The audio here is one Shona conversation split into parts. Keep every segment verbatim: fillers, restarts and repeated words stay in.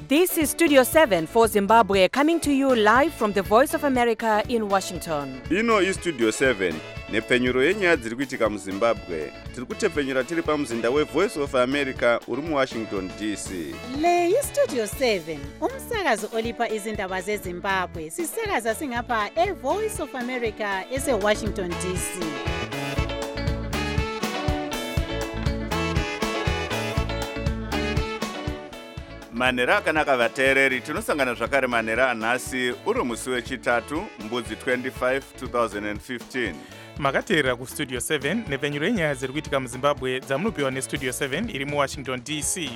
This is Studio seven for Zimbabwe, coming to you live from the Voice of America in Washington. Ino is Studio seven, nepfenyuro yenyaya dziri kuitika muZimbabwe. Tiri kutepfenyura tiri pamuzinda weVoice of America uri muWashington D C. Le iStudio seven, umsakazo olipa izindaba zeZimbabwe. Sisakaza singapha eVoice of America eseWashington D C. Manera akanaka vateereri, tinosangana zvakare manera anhasi uri musi wechitatu mbudzi twenty-five twenty fifteen. Makateerera kuStudio seven nepfenyuro yenyaya dziri kuitika muZimbabwe dzamunopiwa neStudio seven iri muWashington D C.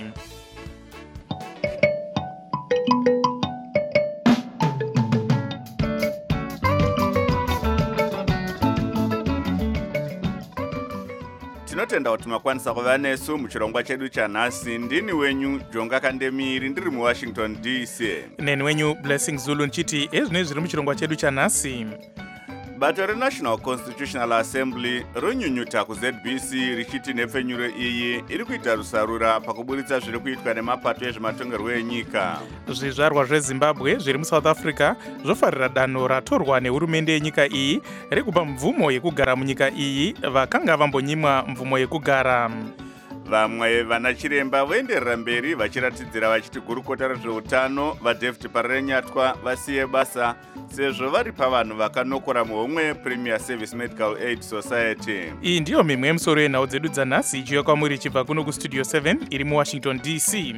Tinotenda kuti makwanisa kuva nesu muchirongwa chedu chanhasi. Ndini wenyu Jonga Kandemiri ndiri muWashington D C. Neni wenyu Blessing Zulu nchiti ezvino zviri muchirongwa chedu chanhasi. Bato reNational Constitutional Assembly ronyunyuta kuZ B C richiti nepfenyuro iyi iri kuita rusarura pakuburitsa zviri kuitwa nemapato ezvematongerwo enyika. Zvizvarwa zveZimbabwe zviri muSouth Africa zvofarira danho ratorwa nehurumende yenyika iyi rekupa mvumo yekugara munyika iyi vakanga vambonyimwa mvumo yekugara. Vamwe vana chiremba voenderera mberi vachiratidzira vachiti gurukota rezveutano vaDavid Parenyatwa vasiye basa sezvo vari pavanhu vakanokora muhomwe Premier Service Medical Aid Society. Iyi ndiyo mimwe yemusoro yenhau dzedu dzanhasi ichiuya kwamuri ichibva kuno kuStudio seven iri muWashington D C.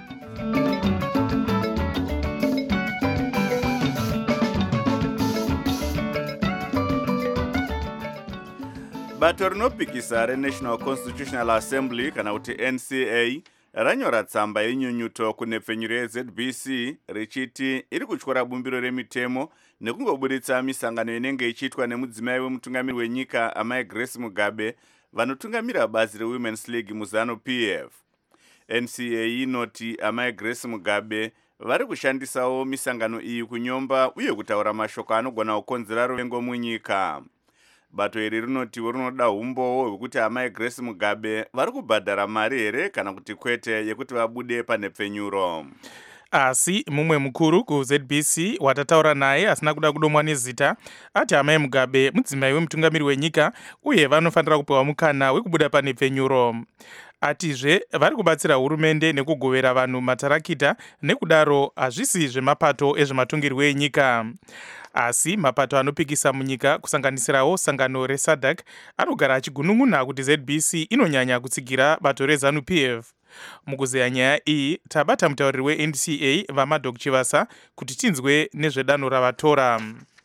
Bato rinopikisa reNational Constitutional Assembly kana kuti N C A ranyora tsamba yenyunyuto kunepfenyuro yeZ B C richiti iri kutyora bumbiro remitemo nekungoburitsa misangano inenge ichiitwa nemudzimai wemutungamiri wenyika amai Grace Mugabe vanotungamira bazi reWomen's League muZanu P F. N C A inoti amai Grace Mugabe vari kushandisawo misangano iyi kunyomba uye kutaura mashoko anogona kukonzera ruvengo munyika. Bato iri rinotiwo rinoda umbowo hwekuti amai Grace Mugabe vari kubhadhara mari here kana kuti kwete yekuti vabude panepfenyuro. Asi mumwe mukuru kuZ B C watataura naye asina kuda kudomwa nezita ati amai Mugabe mudzimai wemutungamiri wenyika uye vanofanira kupiwa mukana wekubuda panepfenyuro. Atizve vari kubatsira hurumende nekugovera vanhu matarakita nekudaro hazvisi zvemapato ezvematongerwo enyika. Asi mapato anopikisa munyika kusanganisirawo sangano reSADC anogara achigunun'una kuti Z B C inonyanya kutsigira bato reZanu P F. Mukuzeya nyaya iyi tabata mutauriri weN C A vaMadok Chivasa kuti tinzwe nezvedanho ravatora.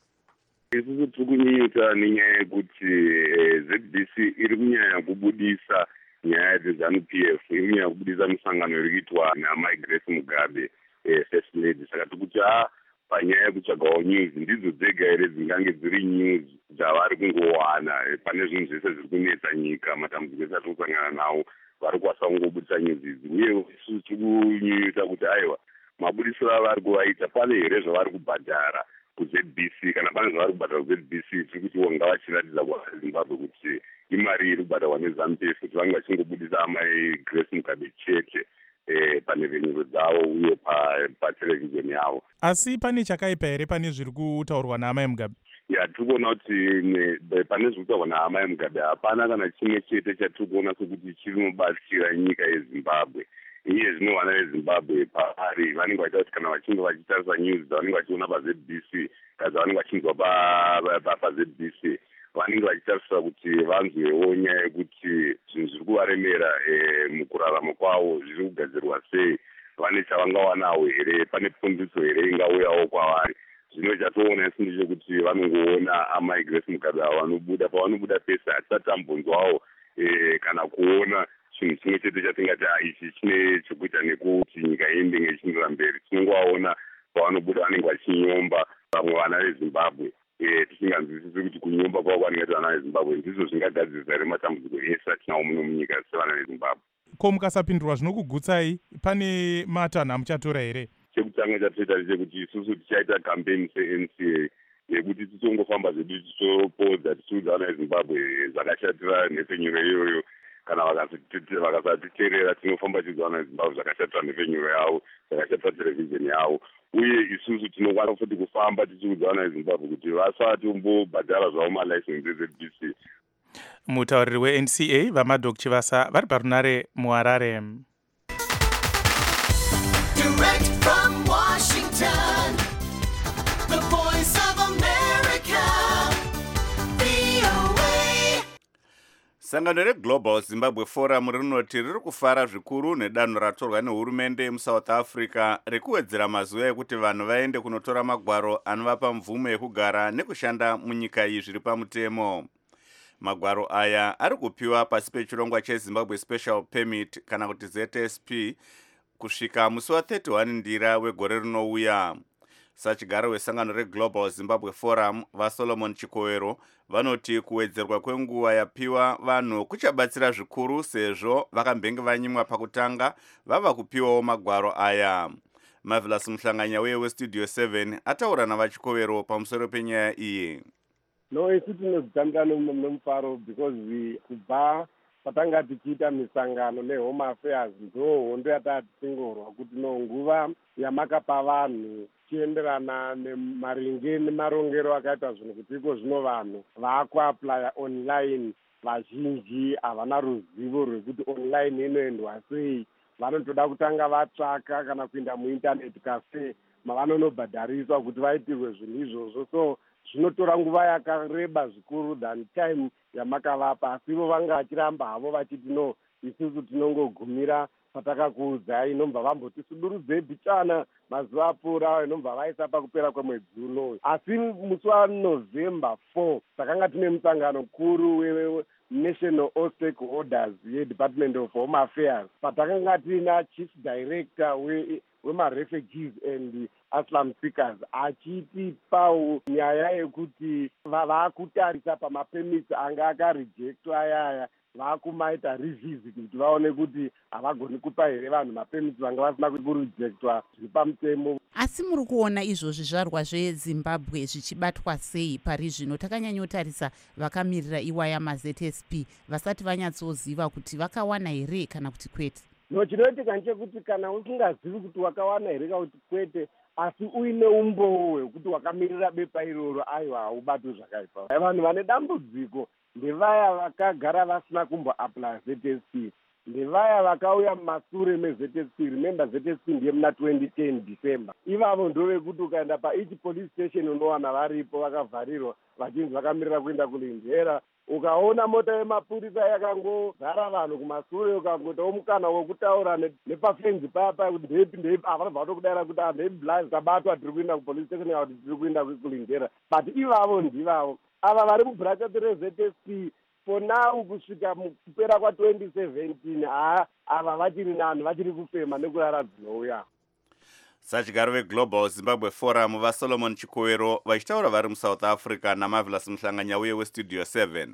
Isusu tiri kunyunyuta nenyaya yekuti Z B C iri kunyanya kubudisa nyaya dzeZanu P F, iri kunyanya kubudisa misangano iri kuitwa naamai Grace Mugabe First Lady. Saka tiri kuti panyaya yekutsvagawo news ndidzo dzega here dzingange dziri news dzavari kungowana pane zvinhu zvese zviri kunetsa nyika, matambudziko ese atiri kusangana nawo vari kwasa kungobudisa news idzi. Uye isusu tiri kunyunyuta kuti aiwa mabudisiro avari kuvaita pane here zvavari kubhadhara kuZ B C. Kana pane zvavari kubhadhara kuZ B C tiri kutiwo ngavachiratidza kuvaZimbabwe kuti imari iri kubhadharwa neZanu P F kuti vange vachingobudisa amai Grace Mugabe chete panepfenyuro dzavo uye patelevhizheni yavo. Asi pane chakaipa here pane zviri kutaurwa naamai Mugabe? Ya, tiri kuona kuti pane zviri kutaurwa naamai Mugabe hapana kana chimwe chete chatiri kuona sokuti chirinobatsira nyika yeZimbabwe. Iye zvino vana veZimbabwe pavari vanenge vachiita kuti kana vachinge vachitarisa news dzavanenge vachiona paZ B C kana dzavanenge vachinzwa paZ B C vanenge vachitarisira kuti vanzwewo nyaya yekuti zvinhu zviri kuvaremera mukurarama kwavo zviri kugadzirwa sei, vane chavangawanawo here, pane pfundiso here ingauyawo kwavari. Zvino chatoona isi ndechekuti vanongoona amai Grace Mugabe avo vanobuda pavanobuda pese hatisatambonzwawo kana kuona chinhu chimwe chete chatingati ichi chine chekuita nekuti nyika iendenge ichiindira mberi. Tinongovaona pavanobuda vanenge vachinyomba vamwe vana veZimbabwe. Tisinganzwisisi kuti kunyomba kwavo kwanenge vana veZimbabwe ndizvo zvingagadzirisa here matambudziko ese atinawo muno munyika sevana veZimbabwe. Ko mukasapindurwa zvinokugutsai, pane matanho amuchatora here? Chekutanga chatoita chekuti isusu tichaita campaign seN C A yekuti tichongofamba zvedu tichopodza tichiudza vana veZimbabwe zvakashatira nhepfenyuro iyoyo kana vakasatiteerera tinofamba tichizowana zimbabwe zvakashatira nefenyuro yavo, zvakashatira terevhizheni yavo, uye isusu tinokwana futi kufamba tichiudza vana vezimbabwe kuti vasati umbobhadhara zvavo malaisensi eZ B C. Mutauriri we-N C A vaMadok Chivasa vari parunare muHarare. Direct from Washington, the voice of America, V O A. Sangano reGlobal Zimbabwe Forum rinoti riri kufara zvikuru nedanho ratorwa nehurumende yemuSouth Africa rekuwedzera mazuva ekuti vanhu vaende kunotora magwaro anovapa mvumo yekugara nekushanda munyika iyi zviri pamutemo. Magwaro aya ari kupiwa pasi pechirongwa cheZimbabwe Special Permit kana kuti Z S P kusvika musi wa31 ndira wegore rinouya. Sachigaro wesangano reGlobal Zimbabwe Forum vaSolomon Chikowero vanoti kuwedzerwa kwenguva yapiwa vanhu kuchabatsira zvikuru sezvo vakambenge vanyimwa pakutanga vava kupiwawo magwaro aya. Marvelous Muhlanganya weye weStudio seven ataura navaChikowero pamusoro penyaya iyi. No, isi tinozitambira nomufaro because kubva patanga tichiita misangano neHome Affairs ndo hondo yatatisingorwa kuti no nguva yamakapa vanhu chienderana nemaringe nemarongero akaita zvinhu kuti iko zvino vanhu vaakuaplya online vazhinji havana ruzivo rwekuti online inoendwa sei, vanotoda kutanga vatsvaka kana kuinda muinternet cafe mavanonobhadhariswa kuti vaitirwe zvinhu izvozvo, so zvinotora nguva yakareba zvikuru than time yamakavapa, asi ivo vanga vachiramba havo vachiti no isusu tinongogumira patakakuudzai, inobva vambotisudurudze bichana mazuva apfuura inobva vaisa pakupera kwemwedzi uno. Asi musi waNovember four takanga tine musangano mukuru we-National All Stakeholders ye-Department of Home Affairs patakanga tina Chief Director we wema-refugees and asylum seekers achitipawo nyaya yekuti vaakutarisa pamapemits anga akarejectwa ayaya vaakumaita revisit kuti vaone kuti havagoni kupa here vanhu mapemits vanga vasina kurejectwa zviri pamutemo. Asi muri kuona izvozvi zvarwa zveZimbabwe zvichibatwa sei pari zvino? Takanyanyotarisa vakamirira iwaya ma-Z S P vasati vanyatsoziva kuti vakawana here kana kuti kwete. No, chinoitika ndechekuti kana usingazivi kuti wakawana here kana kuti kwete, asi uine umboo hwekuti wakamirira bepa iroro, aiwa haubatwi zvakaipa. Vanhu vane dambudziko ndevaya vakagara vasina kumboapply Z S P, ndevaya vakauya mumasure meZ S P. Remember Z S P ndiye muna twenty ten December. Ivavo ndovekuti ukaenda paichi police station unowana varipo vakavharirwa vachinzi vakamirira kuenda kulindera. Ukaona mota yemapurisa yakangozara vanhu kumasure ukangotawo mukana wokutaura nepafenzi papa kuti ndepi ndepi avanobva vatokudara kuti ndepi blazi tabatwa tiri kuenda kupolice station kana kuti tiri kuenda kulindera, but ivavo ndivavo ava vari mubhurachati reZ S P for now kusvika kupera kwa twenty seventeen. Ha ava vachiri nani, vachiri kufema nekurara dzinouya. Sachigaro veGlobal Zimbabwe Forum vaSolomon Chikowero vachitaura vari muSouth Africa naMarvelous Muhlanganya weye weStudio seven.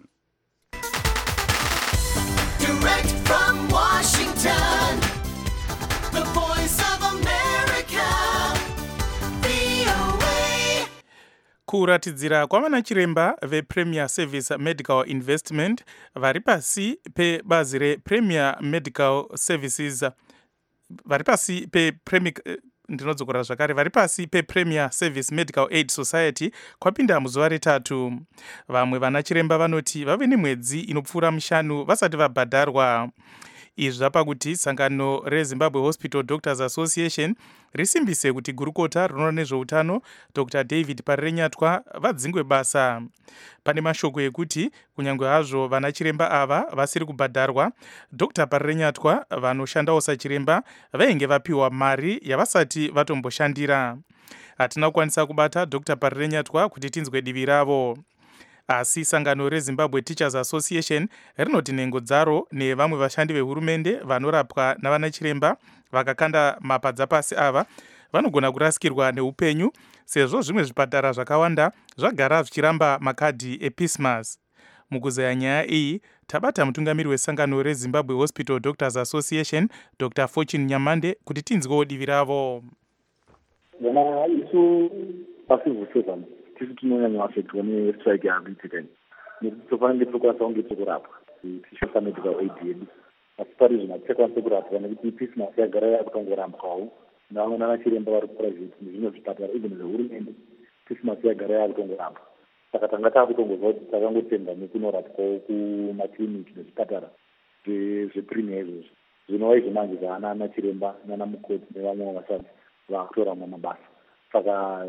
Direct from Washington, the voice of America, V O A. Kuratidzira kwavana chiremba vePremier Service Medical Investment vari pasi pebazi rePremier Medical Services vari pasi pePremier ndinodzokera zvakare vari pasi pePremier Service Medical Aid Society kwapinda muzuva retatu. Vamwe vana chiremba vanoti vave nemwedzi inopfuura mushanu vasati vabhadharwa. Izvi zvapakuti sangano reZimbabwe Hospital Doctors Association risimbise kuti gurukota rinoona nezveutano Doctor David Parirenyatwa vadzingwe basa. Pane mashoko ekuti kunyange hazvo vana chiremba ava vasiri kubhadharwa, Doctor Parirenyatwa vanoshandawo sachiremba vainge vapiwa mari yavasati vatomboshandira. Hatina kukwanisa kubata Doctor Parirenyatwa kuti tinzwe divi ravo. Asi sangano reZimbabwe Teachers Association rinoti nhengo dzaro nevamwe vashandi vehurumende vanorapwa navana chiremba vakakanda mapadza pasi ava vanogona kurasikirwa neupenyu sezvo zvimwe zvipatara zvakawanda zvagara zvichiramba makadhi ePismas. Mukuzeya nyaya iyi tabata mutungamiri wesangano reZimbabwe Hospital Doctors Association Doctor Fortune Nyamande kuti tinzwewo divi ravo. Vana isu pasivusezana tisi tinonyanya afektwa nestrike yakuitika nekuti tofanenge tokwanisa kunge tokurapwa tichishandisa medical aid yedu. Asi pari zvino haticakwanise kurapwa nekuti Christmas yagara yakutongorambwawo navamwe nana chiremba vari kuprivate nezvimwe zvipatara even zvehurumende. Christmas yagara yakutongorambwa. Saka tanga taakutongozva kuti takangotenga nekunorapwawo kumakiriniki nezvipatara zvepremier izvozvo. Zvinova izvo manje zvaana ana chiremba nana mukoti nevamwe vasati vakutoramwa mabasa. Saka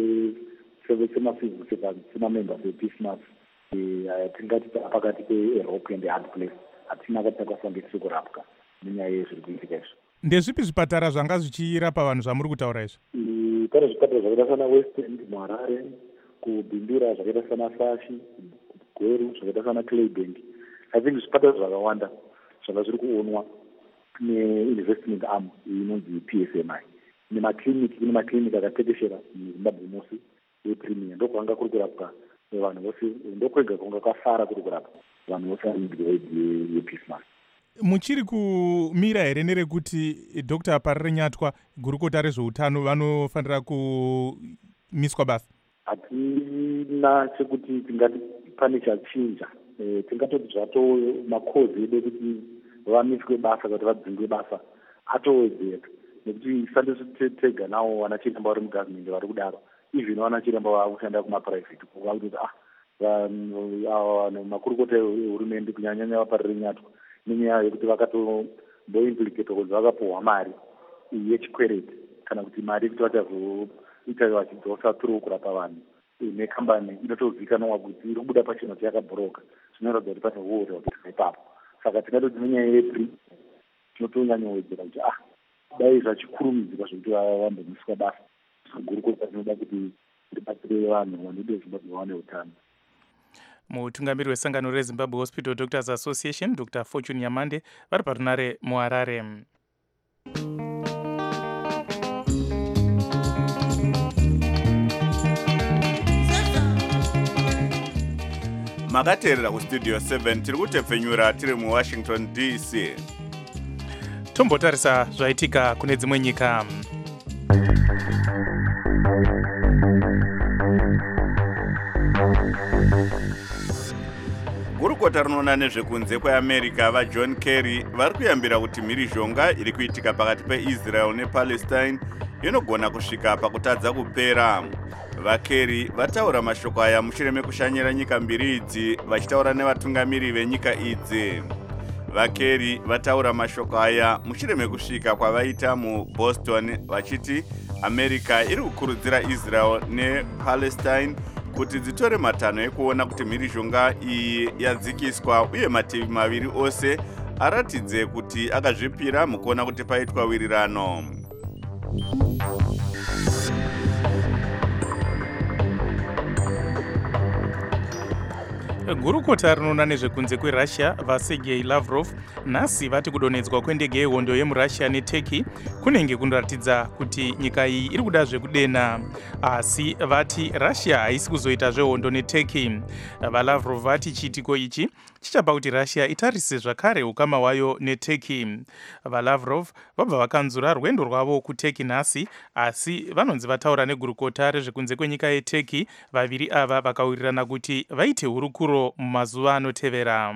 semafizisi semamembers ePeacemas tingati pakati perock and hard place. Hatina katakwasange kurapwa nenyaya yezviri kuitika izvo. Ndezvipi zvipatara zvanga zvichirapa vanhu zvamuri kutaura izvo? Pane zvipatara zvakaita sana West End, Mharare, kubhindura zvakaita sana Sashi, Gweru zvakaita sana Claybank. I think zvipatara zvakawanda zvanga zviri kuonwa ne-investment arm inonzi P S M I. Nemakliniki, kune makliniki akatekeshera muZimbabwe mose epremier. Ndokwanga kuri kurapwa vanhu vose, ndokwega kwanga kwafara kuri kurapwa vanhu vose vari yePeacemas. Muchiri kumira here nerekuti Doctor Parire Nyatwa, gurukota rezveutano, vanofanira kumiswa basa? Hatina chekuti tingati pane chachinja. E, tingatoti zvato makozi edu kuti vamiswe basa kuti vadzingwe basa atowedzera. Nekuti sandisi tega nawo wana chiremba vari mugovernment vari kudaro. Even wana chiremba vakushanda kumaprivate vakuti ah makurukota ehurumende kunyanyanya vaParire Nyatwa nenyaya yekuti vakatomboimplicate kuti vakapuhwa mari yechikwereti kana kuti mari yekuti vachazoita vachidzosa through kurapa vanhu nekambani inotozivikanwa kuti iri kubuda pachino chayakabhuroka. Zvinoratidza kuti pane uore hwakuitika ipapo. Saka tingatoti nenyaya yepri tinotonyanyowedzera kuti ah dai zvachikurumidzika zvokuti vambomiswa basa. Gurukota rinoda kuti ribatsire vanhu vanode Zimbabwe vawane utano. Mutungamiri wesangano reZimbabwe Hospital Doctors Association, Doctor Fortune Nyamande, vari parunare muHarare. Makateerera kustudio seven tiri kutepfenyura tiri muWashington D C. Tombotarisa zvaitika kune dzimwe nyika. Gurukota rinoona nezvekunze kweAmerica vaJohn Kerry vari kuyambira kuti mhirizhonga iri kuitika pakati peIsrael nePalestine inogona kusvika pakutadza kupera. VaKerry vataura mashoko aya mushure mekushanyira nyika mbiri idzi vachitaura nevatungamiri venyika idzi. VaKerry vataura mashoko aya mushure mekusvika kwavaita muBoston vachiti America iri kukurudzira Israel nePalestine kuti dzitore matanho ekuona kuti mhirizhonga iyi yadzikiswa uye mativi maviri ose aratidze kuti akazvipira mukuona kuti paitwa wirirano. Gurukota rinoona nezvekunze kweRussia vaSergei Lavrov nhasi vati kudonhedzwa kwendege yehondo yemuRussia neTurkey kunenge kunoratidza kuti nyika iyi iri kuda zvekudena, asi vati Russia haisi kuzoita zvehondo neTurkey. VaLavrov vati chiitiko ichi chichapa kuti Russia itarise zvakare ukama hwayo neTurkey. VaLavrov vabva vakanzura rwendo rwavo kuTurkey nhasi, asi vanonzi vataura negurukota rezvekunze kwenyika yeTurkey. Vaviri ava vakawirirana kuti vaite hurukuro mumazuva anotevera.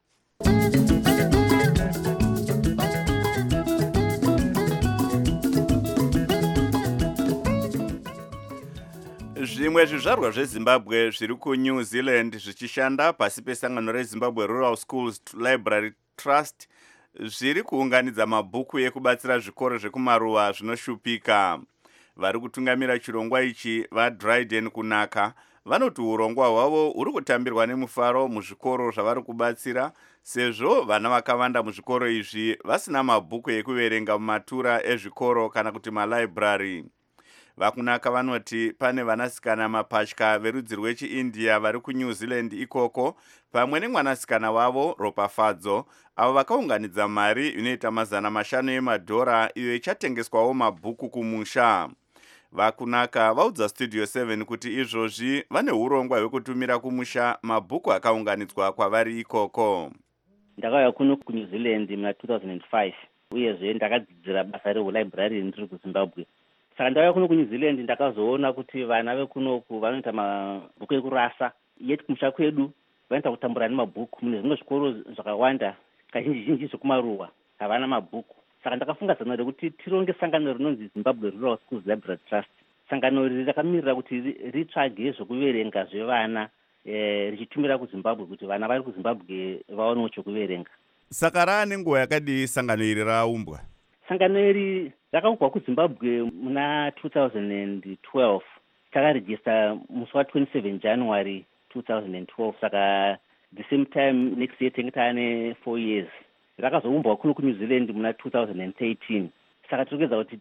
Zvimwe zvizvarwa zveZimbabwe zviri kuNew Zealand zvichishanda pasi pesangano reZimbabwe Rural Schools Library Trust zviri kuunganidza mabhuku ekubatsira zvikoro zvekumaruwa zvinoshupika. Vari kutungamira chirongwa ichi vaDryden Kunaka vanoti urongwa hwavo uri kutambirwa nemufaro muzvikoro zvavari kubatsira, sezvo vana vakawanda muzvikoro izvi vasina mabhuku ekuverenga mumatura ezvikoro kana kuti malibrary. Vakunaka vanoti pane vanasikana mapatya verudzi rwechiIndia vari kuNew Zealand ikoko pamwe nemwanasikana wavo Ropafadzo, avo vakaunganidza mari inoita mazana mashanu emadhora iyo ichatengeswawo mabhuku kumusha. Vakunaka vaudza Studio seven kuti izvozvi vane urongwa hwekutumira kumusha mabhuku akaunganidzwa kwavari ikoko. Ndakauya kuno kuNew Zealand muna two thousand five uyezve ndakadzidzira basa rehulibrary ndiri kuZimbabwe. Saka ndauya kuno kuNew Zealand ndakazoona kuti vana vekunoku vanoita mabhuku ekurasa, yeti kumusha kwedu vanoita kutambura nemabhuku. Mune zvimwe zvikoro zvakawanda kazhinji zhinji zvekumaruwa havana mabhuku. Saka ndakafunga zano rekuti tironge sangano rinonzi Zimbabwe Rural Schools Library Trust. Sangano iri rakamirira kuti ritsvage zvokuverenga zvevana eh, richitumira kuZimbabwe kuti vana vari kuZimbabwe vaonewo chokuverenga. Saka raane nguva yakadii sangano iri raumbwa? Sangano iri rakaumbwa kuZimbabwe muna two thousand twelve. Takarejista musi wa twenty-seven January two thousand twelve. Saka the same time next year tenge taane four years. Rakazoumbwa kuno kuNew Zealand muna two thousand thirteen. Saka tirikuedza kuti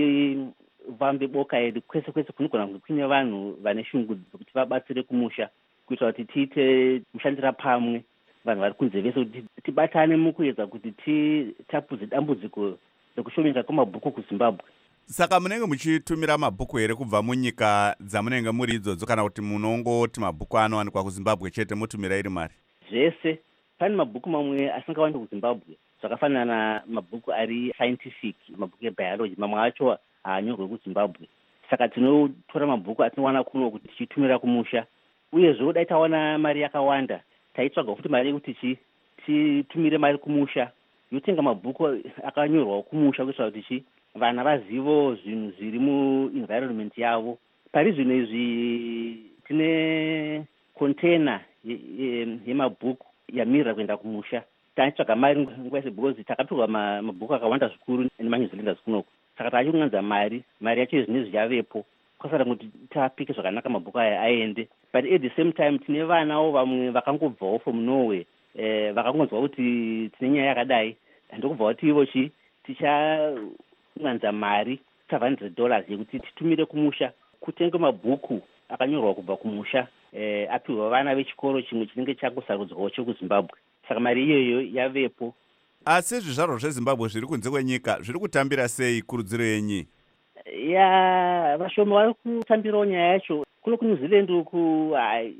tivambe boka edu kwese kwese kunogona kunge kuine vanhu vane shungu kuti vabatsire kumusha kuitira kuti tiite mushandira pamwe vanhu vari kunze vese kuti tibatane mukuedza kuti titapudze dambudziko rekushomeka kwemabhuku kuZimbabwe. Saka munenge muchitumira mabhuku here kubva munyika dzamunenge muri idzodzo kana kuti munongoti mabhuku anowanikwa kuZimbabwe chete motumira iri mari? Zvese. Pane mabhuku mamwe asingawanikwa kuZimbabwe zvakafanana mabhuku ari scientific, mabhuku ebiology, mamwe acho haanyorwe kuZimbabwe. Saka tinotora mabhuku atinowana kuno kuti tichitumira kumusha. Uyezve dai tawana mari yakawanda taitsvaga futi mari yekuti titumire mari kumusha yotenga mabhuku akanyorwa kumusha kuitira kuti vana vazivo zvinhu zviri muenvironment yavo. Pari zvino izvi tine container yemabhuku yamirira kuenda kumusha. Taitsvaga mari nguva yese because takapiwa mabhuku akawanda zvikuru neManyu Zealanders kunoko. Saka tachingwanza mari, mari yacho zvinezvi yavepo. Kwasara kuti tapike zvakanaka mabhuku aya aende. But at the same time tine vanawo vamwe vakangobvawo from Norway eh vakangonzwa kuti tine nyaya yakadai. Ndokubva kuti ivo chi tichangwanza mari seven hundred dollars yekuti titumire kumusha kutenge mabhuku akanyorwa kubva kumusha eh apiwa vana vechikoro chimwe chinenge chakusarudzwawo chekuZimbabwe. Saka mari iyoyo yavepo. Asi zvizvarwa zveZimbabwe zviri kunze kwenyika zviri kutambira sei kurudziro yenyu? Ya vashoma vari kutambirawo nyaya yacho kuno kuNew Zealand uku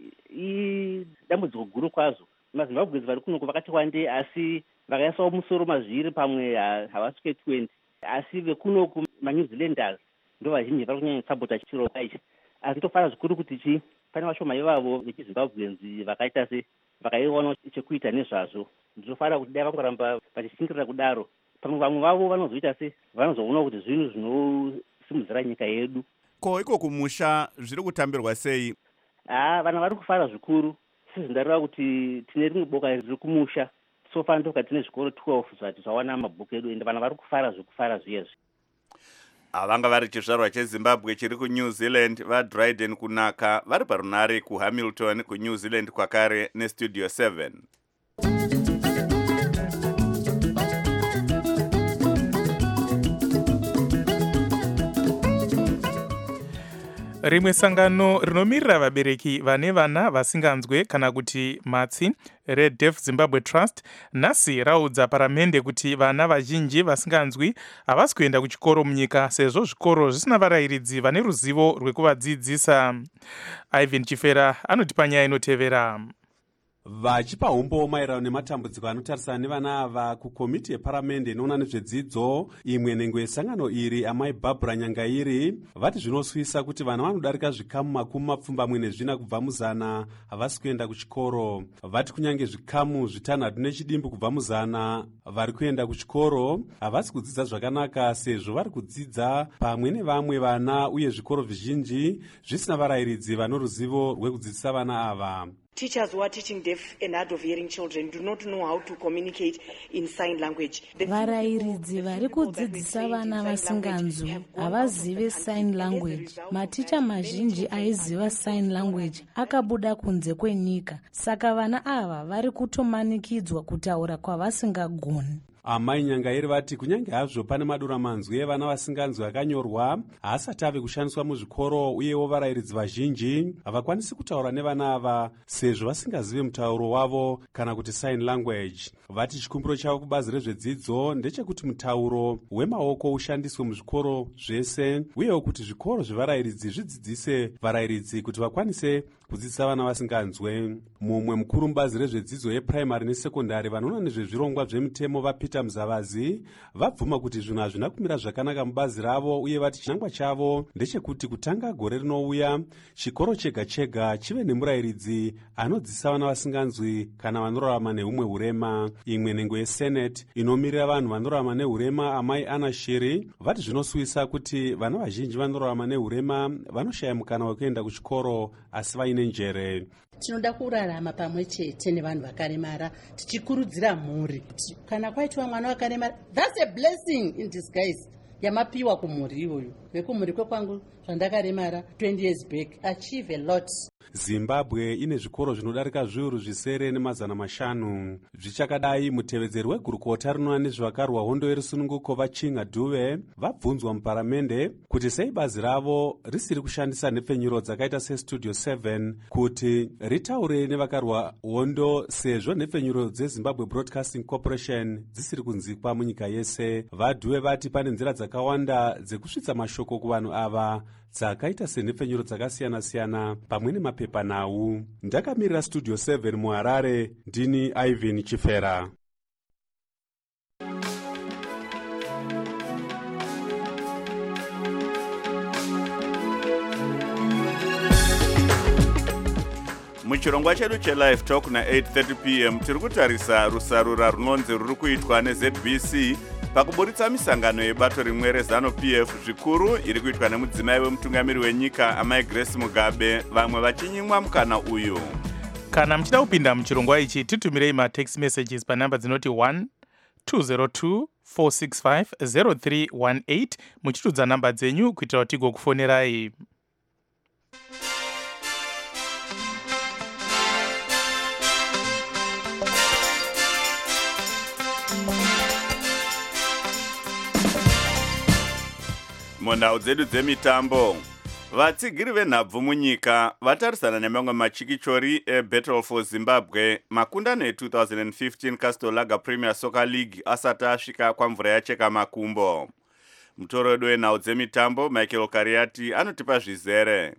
idambudziko guru kwazvo. MaZimbabweans vari kunoko vakati wandei asi vakaisawo musoro mazviri pamwe havasvike twenty. Asi vekunoku maNew Zealanders ndo vazhinji vari kunyanya kusapota chirongwa ichi. Asi tofara zvikuru kuti chi pane vashoma ivavo vechiZimbabweans vakaita se vakaiwana chekuita nezvazvo. Ndinofara kuti dai vangoramba vachishingirira kudaro pamwe vamwe vavo vanozoita se vanozoona kuti zvinhu zvinosimudzira nyika yedu. Ko iko kumusha zviri kutambirwa sei? Ah, vana vari kufara zvikuru. Sizvindareva kuti tine rimwe boka riri kumusha. So far ndoka tine zvikoro twelve zvati zvawana mabhuku edu ende vana vari kufara zvekufara zviyezvi. Avanga vari chizvarwa cheZimbabwe chiri kuNew Zealand vaDryden kunaka vari parunare kuHamilton kuNew Zealand kwakare neStudio seven. Rimwe sangano rinomirira vabereki vane vana vasinganzwe kana kuti matsi Red Deaf Zimbabwe Trust nhasi raudza paramende kuti vana vazhinji vasinganzwi havasi kuenda kuchikoro munyika sezvo zvikoro zvisina varairidzi vane ruzivo rwekuvadzidzisa. Ivan Chifera anotipa nyaya inotevera. Vachipa umbo maererano nematambudziko anotarisana nevana ava kukomiti yeparamende inoona nezvedzidzo imwe nengo yesangano iri amai Barbara Nyangairi vati zvinoswisa kuti vana vanodarika zvikamu makumi mapfumbamwe nezvina kubva muzana havasi kuenda kuchikoro. Vati kunyange zvikamu zvitanhatu nechidimbu kubva muzana vari kuenda kuchikoro havasi kudzidza zvakanaka sezvo vari kudzidza pamwe nevamwe vana uye zvikoro zvizhinji zvisina varairidzi vano ruzivo rwekudzidzisa vana ava. Teachers who are teaching deaf and hard of hearing children do not know how to communicate in sign language. Varairidzi vari kudzidzisa vana vasinganzwi havazive sign language. Maticha mazhinji aiziva sign language akabuda kunze kwenyika. Saka vana ava vari kutomanikidzwa kutaura kwavasingagoni. Amai Nyangairi vati kunyange hazvo pane maduramanzwi evana vasinganzwi akanyorwa haasati ave kushandiswa muzvikoro uyewo varairidzi vazhinji havakwanisi kutaura nevana ava sezvo vasingazive mutauro wavo kana kuti sign language. Vati chikumbiro chavo kubazi rezvedzidzo ndechekuti mutauro wemaoko ushandiswe muzvikoro zvese uyewo kuti zvikoro zvevarairidzi zvidzidzise varairidzi kuti vakwanise kudzidzisa vana vasinganzwe. Mumwe mukuru mubazi rezvedzidzo yepuraimari nesekondari vanoona nezvezvirongwa zvemutemo vapeter muzavazi vabvuma kuti zvinhu hazvina kumira zvakanaka mubazi ravo uye vati chinangwa chavo ndechekuti kutanga gore rinouya chikoro chega chega chive nemurayiridzi anodzidzisa vana vasinganzwi kana vanorarama neumwe urema. Imwe nhengo yesenate inomirira vanhu vanorarama neurema amai ana shiri vati zvinosuvisa kuti vana vazhinji vanorarama neurema vanoshaya mukana wekuenda kuchikoro asi vaine njere. Tinoda kurarama pamwe chete nevanhu vakaremara tichikurudzira mhuri. Kana kwaitwa mwana wakaremara, that's a blessing in disguise yamapiwa kumhuri iyoyo. Nekumhuri kwekwangu zvandakaremara twenty years back, achieve a lot. Zimbabwe ine zvikoro zvinodarika zviuru zvisere nemazana mashanu. Zvichakadai, mutevedzeri wegurukota rinoona nezvevakarwa hondo yerusununguko vachinga dhuve vabvunzwa muparamende kuti sei bazi ravo risiri kushandisa nhepfenyuro dzakaita sestudio seven kuti ritaure nevakarwa hondo sezvo nhepfenyuro dzezimbabwe broadcasting corporation dzisiri kunzikwa munyika yese. Vadhuve vati pane nzira dzakawanda dzekusvitsa mashoko kuvanhu ava dzakaita senhepfenyuro dzakasiyana-siyana pamwe nemapepanhau. Ndakamirira studio seven muharare, ndini Ivan Chifera. muchirongwa chedu chelive talk na-eight thirty p m tiri kutarisa rusarura runonzi ruri kuitwa neZ B C pakuburitsa misangano yebato rimwe rezanu P F zvikuru iri kuitwa nemudzimai wemutungamiri wenyika amai Grace Mugabe, vamwe vachinyimwa mukana uyu. Kana muchida kupinda muchirongwa ichi titumirei matext messages panhamba dzinoti one two zero two four six five zero three one eight muchitudza namba dzenyu kuitira kuti tigokufonerai. Munhau dzedu dzemitambo, vatsigiri venhabvu munyika vatarisana nemamwe machikichori eBattle for Zimbabwe makundano e-twenty fifteen Castle Lager Premier Soccer League asati asvika kwamvura yacheka makumbo. Mutoro wenhau dzemitambo Michael Kariati anotipa zvizere.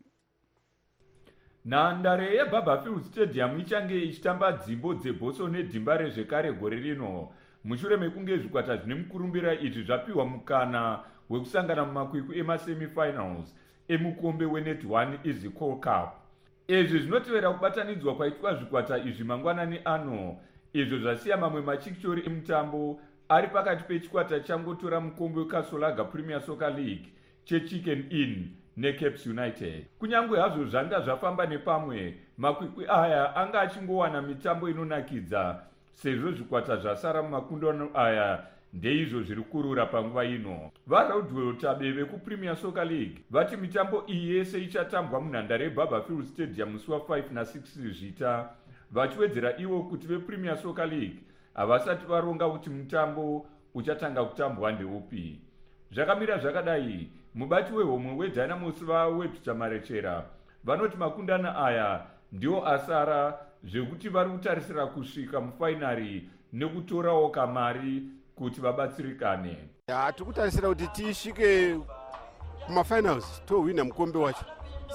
Nhandare yeBarberfield Stadium ichange ichitamba dzimbo dzebhoso nedhimba rezvekare gore rino mushure mekunge zvikwata zvine mukurumbira izvi zvapiwa mukana wekusangana mumakwikwi emasemifinals emukombe weNet one Easy Call Cup. Izvi zvinotevera kubatanidzwa kwaitwa zvikwata izvi mangwanani ano, izvo zvasiya mamwe machikichori emutambo ari pakati pechikwata changotora mukombe weCastle Lager Premier Soccer League cheChicken Inn neCaps United. Kunyange hazvo zvanga zvafamba nepamwe, makwikwi aya anga achingowana mitambo inonakidza sezvo zvikwata zvasara mumakundano aya ndeizvo zviri kurura panguva ino. VaRoadwell vekuPremier Soccer League vati mitambo iyi yese ichatambwa munhandare yeBarberfield Stadium musi wa5 na six zvita, vachiwedzera ivo kuti vePremier Soccer League havasati varonga kuti mutambo uchatanga kutambwa ndeupi. Zvakamira zvakadai, mubati wehomwe weDynamos vaWebster Marechera vanoti makundano aya ndiwo asara zvekuti vari kutarisira kusvika mufainari nekutorawo kamari kuti vabatsirikane. Tiri kutarisira kuti tisvike kumafinals tohwina mukombe wacho.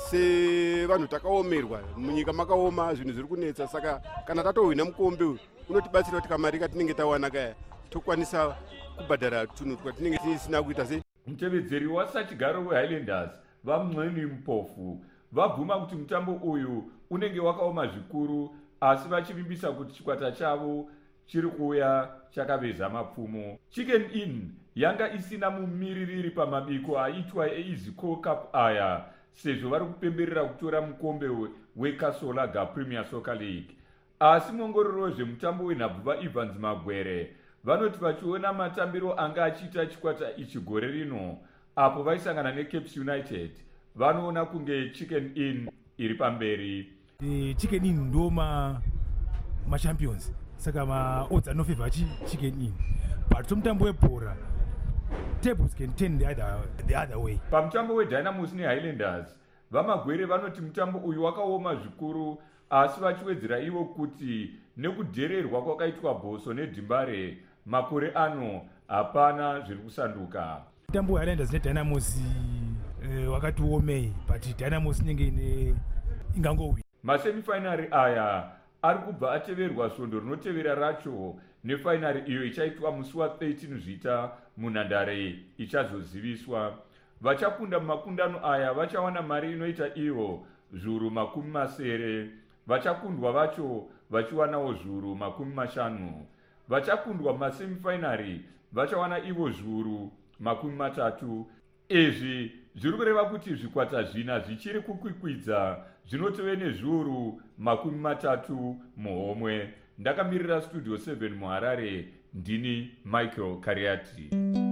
Sevanhu takaomerwa munyika makaoma, zvinhu zviri kunetsa, saka kana tatohwina mukombe uyu unotibatsira kuti kamari katinenge tawana kaya tokwanisa kubhadhara tunhu twatinenge tisina kuita sei. Mutevedzeri wasachigaro weHighlanders vaMweni Mpofu vabvuma kuti mutambo uyu unenge wakaoma zvikuru, asi vachivimbisa kuti chikwata chavo chiri kuuya chakaveza mapfumo. Chicken Inn yanga isina mumiririri pamabiko aitwa eEasy Call Cup aya, sezvo vari kupemberera kutora mukombe weCastle Lager Premier Soccer League. Asi muongororo zvemutambo wenhabvu vaEvans Magwere vanoti vachiona matambiro anga achiita chikwata ichi gore rino apo vaisangana neCaps United, vanoona kunge Chicken Inn iri pamberi. The Chicken Inn ndo ma ma champions, saka ma odds anofavor Chicken Inn, but somutambo webhora tables can turn the other, the other way. Pamutambo weDynamos neHighlanders vaMagwere vanoti mutambo uyu wakaoma zvikuru, asi vachiwedzera ivo kuti nekudhererwa kwakaitwa bhoso nedhimbare makore ano hapana zviri kusanduka. Mutambo weHighlanders neDynamos uh, wakati omei, but Dynamos inenge ine ingangowi. masemifinari aya ari kubva ateverwa svondo rinotevera racho nefainari iyo ichaitwa musi wa13 zvita munhandare ichazoziviswa. Vachakunda mumakundano aya vachawana mari inoita iyo zviuru makumi masere, vachakundwa vacho vachiwanawo zviuru makumi mashanu. Vachakundwa mumasemifinari vachawana ivo zviuru makumi matatu. Izvi zviri kureva kuti zvikwata zvina zvichiri kukwikwidza zvinotove nezviuru makumi matatu muhomwe. Ndakamirira studio seven muHarare, ndini Michael Kariati.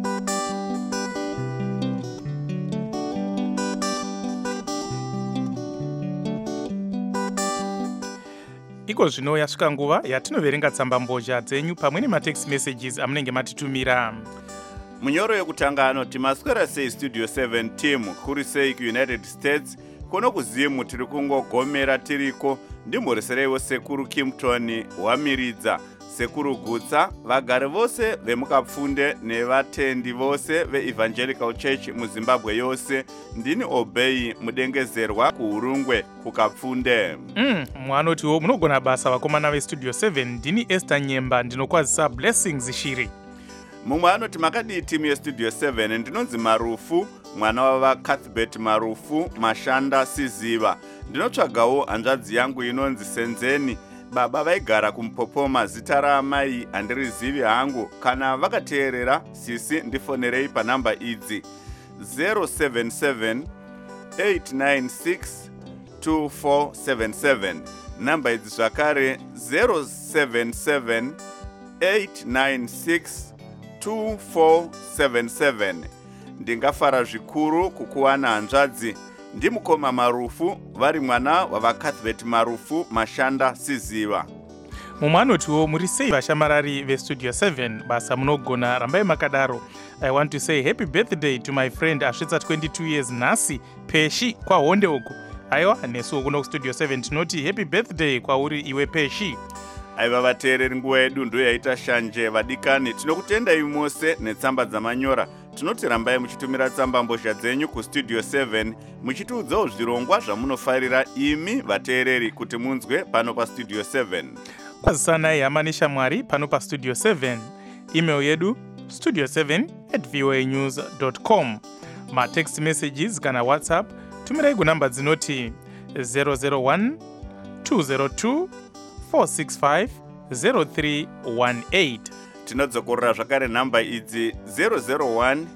Iko zvino yasvika nguva yatinoverenga tsamba mbozha dzenyu pamwe nematext messages amunenge matitumira. Munyoro yekutanga anoti maswera sei studio seven team kuri sei kuUnited States kuno kuzimu tiri kungogomera tiriko ndimhoresereiwo sekuru Kimpton wamiridza, sekuru Gutsa, vagari vose vemukapfunde nevatendi vose veEvangelical Church muZimbabwe yose. Ndini Obey mudengezerwa kuHurungwe kukapfunde. Mm, mwanotiwo munogona basa vakomana vestudio seven. Ndini Esther Nyemba ndinokwazisa Blessings Shiri. Mumwe anoti makadii timu yestudio seven. Ndinonzi Marufu mwana wava Cuthbert Marufu Mashanda Siziva. Ndinotsvagawo hanzvadzi yangu inonzi Senzeni. Baba vaigara kumupopoma, zita raamai handirizivi hangu. Kana vakateerera sisi ndifonerei panhamba idzi zero seven seven eight nine six two four seven seven. Namba idzi zvakare zero seven seven eight nine six two four seven seven. Ndingafara zvikuru kukuwana hanzvadzi. Ndimukoma Marufu vari mwana wava Cuthbert Marufu Mashanda Siziva. Mumwe anotiwo muri sei vashamarari vestudio seven, basa munogona rambai makadaro. I want to say happy birthday to my friend asvitsa twenty-two years nhasi Peshi kwaHonde uku. Aiwa nesuwo kuno kustudio seven tinoti happy birthday kwauri iwe Peshi. Aiva vateereri, nguva yedu ndo yaita shanje. Vadikani tinokutendai mose netsamba dzamanyora. Tinoti rambai muchitumira tsamba mbozha dzenyu kustudio seven muchitiudzawo zvirongwa zvamunofarira imi vateereri kuti munzwe pano pastudio seven. Kwazisanai hama neshamwari pano pastudio seven. Email yedu studio seven at voa news dot com. Matext messages kana WhatsApp tumirai kunamba dzinoti zero zero one two zero two four six five zero three one eight. Tinodzokorera zvakare nhamba idzi zero zero one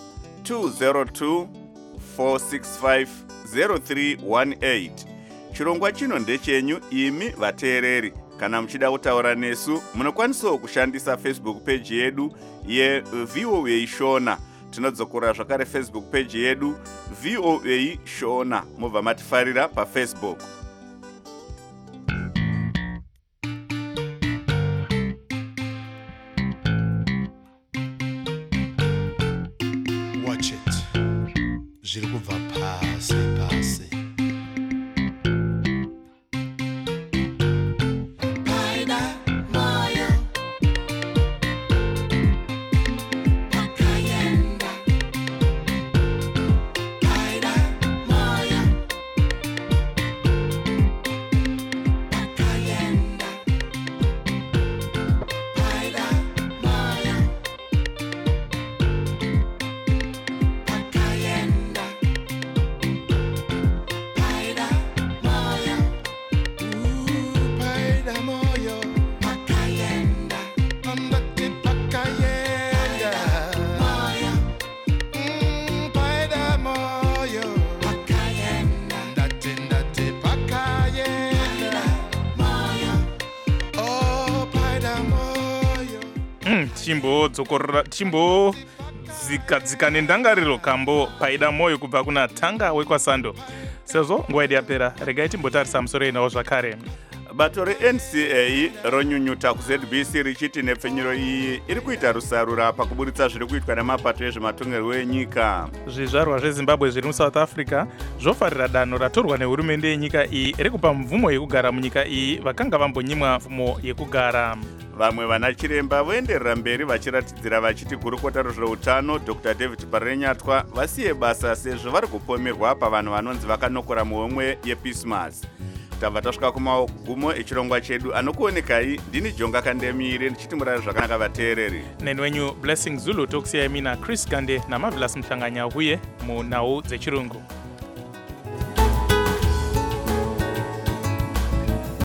two zero two four six five zero three one eight. Chirongwa chino ndechenyu imi vateereri. Kana muchida kutaura nesu munokwanisawo kushandisa Facebook page yedu yeVOA Shona. Tinodzokorera zvakare Facebook page yedu VOA Shona. Mubva matifarira paFacebook. Watch it. Zviri kubva pasi pasi. Chimbo dzokorera chimbo zika dzika nendangariro kambo paida moyo kubva kuna Tanga wekwasando. Sezvo nguva yedu yapera, regai timbotarisa musoro inawo zvakare. Bato reN C A ronyunyuta kuZ B C richiti nepfenyuro iyi iri kuita rusarura pakuburitsa zviri kuitwa nemapato ezvematongerwo enyika. Zvizvarwa zveZimbabwe zviri muSouth Africa zvofarira danho ratorwa nehurumende yenyika iyi rekupa mvumo yekugara munyika iyi vakanga vambonyimwa mvumo yekugara. Vamwe vana chiremba voenderera mberi vachiratidzira vachiti gurukota rezveutano Doctor David Parenyatwa vasiye basa sezvo vari kupomerwa pavanhu vanonzi vakanokora muhomwe yePismas. tabva tasvika kumagumo echirongwa chedu. Anokuonekai ndini Jonga Kandemire ndichiti murare zvakanaka vateereri. Neni wenyu Blessing Zulu tokusiyai mina Chris Gande naMarvelous Mhlanganya huye munhau dzechirungu.